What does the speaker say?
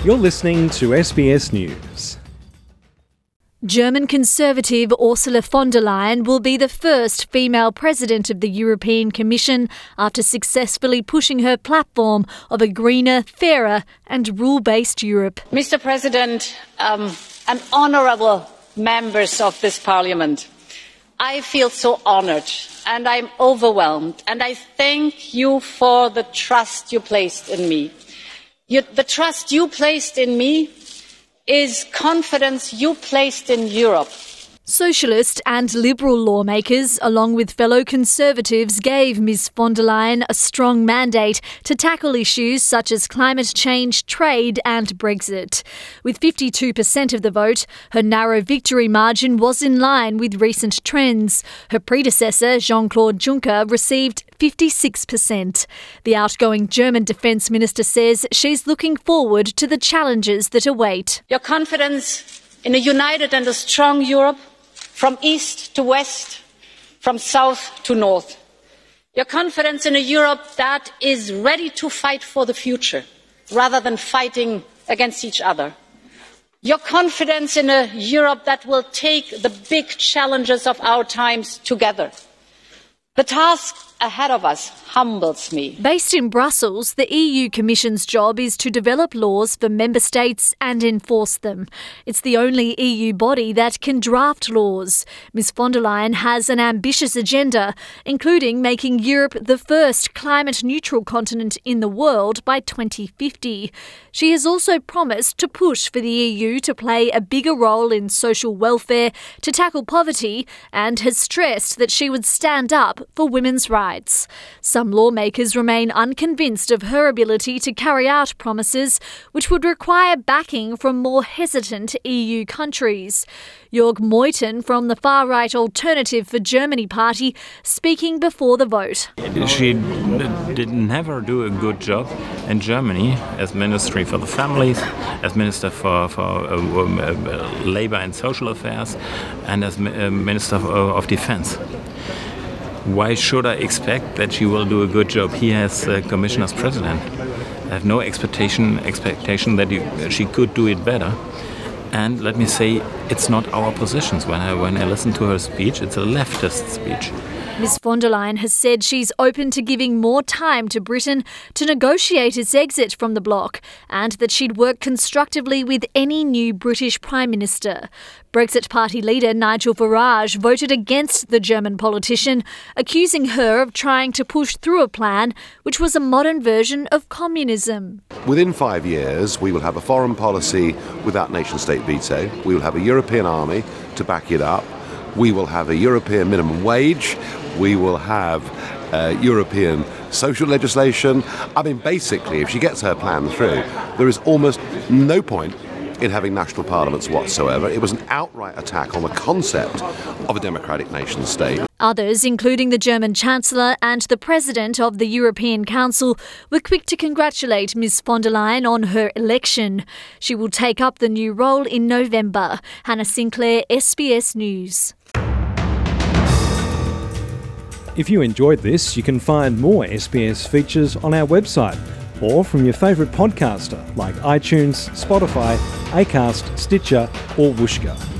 You're listening to SBS News. German Conservative Ursula von der Leyen will be the first female president of the European Commission after successfully pushing her platform of a greener, fairer and rule-based Europe. Mr. President, and honourable members of this Parliament, I feel so honoured and I'm overwhelmed, and I thank you for the trust you placed in me. The trust you placed in me is confidence you placed in Europe. Socialist and Liberal lawmakers, along with fellow Conservatives, gave Ms von der Leyen a strong mandate to tackle issues such as climate change, trade and Brexit. With 52% of the vote, her narrow victory margin was in line with recent trends. Her predecessor, Jean-Claude Juncker, received 56%. The outgoing German Defence Minister says she's looking forward to the challenges that await. Your confidence in a united and a strong Europe, from east to west, from south to north. Your confidence in a Europe that is ready to fight for the future, rather than fighting against each other. Your confidence in a Europe that will take the big challenges of our times together. The task ahead of us humbles me. Based in Brussels, the EU Commission's job is to develop laws for member states and enforce them. It's the only EU body that can draft laws. Ms von der Leyen has an ambitious agenda, including making Europe the first climate-neutral continent in the world by 2050. She has also promised to push for the EU to play a bigger role in social welfare, to tackle poverty, and has stressed that she would stand up for women's rights. Some lawmakers remain unconvinced of her ability to carry out promises which would require backing from more hesitant EU countries. Jörg Meuthen from the far-right Alternative for Germany party speaking before the vote. She did never do a good job in Germany as Ministry for the Families, as Minister for Labour and Social Affairs, and as Minister of Defence. Why should I expect that she will do a good job here as Commission as President? I have no expectation that she could do it better. And let me say, it's not our positions. When I listen to her speech, it's a leftist speech. Ms von der Leyen has said she's open to giving more time to Britain to negotiate its exit from the bloc, and that she'd work constructively with any new British Prime Minister. Brexit Party leader Nigel Farage voted against the German politician, accusing her of trying to push through a plan which was a modern version of communism. Within 5 years, we will have a foreign policy without nation-state veto. We will have a European army to back it up. We will have a European minimum wage. We will have European social legislation. I mean, basically, if she gets her plan through, there is almost no point in having national parliaments whatsoever. It was an outright attack on the concept of a democratic nation state. Others, including the German Chancellor and the President of the European Council, were quick to congratulate Ms von der Leyen on her election. She will take up the new role in November. Hannah Sinclair, SBS News. If you enjoyed this, you can find more SBS features on our website or from your favourite podcaster like iTunes, Spotify, Acast, Stitcher or Whooshkaa.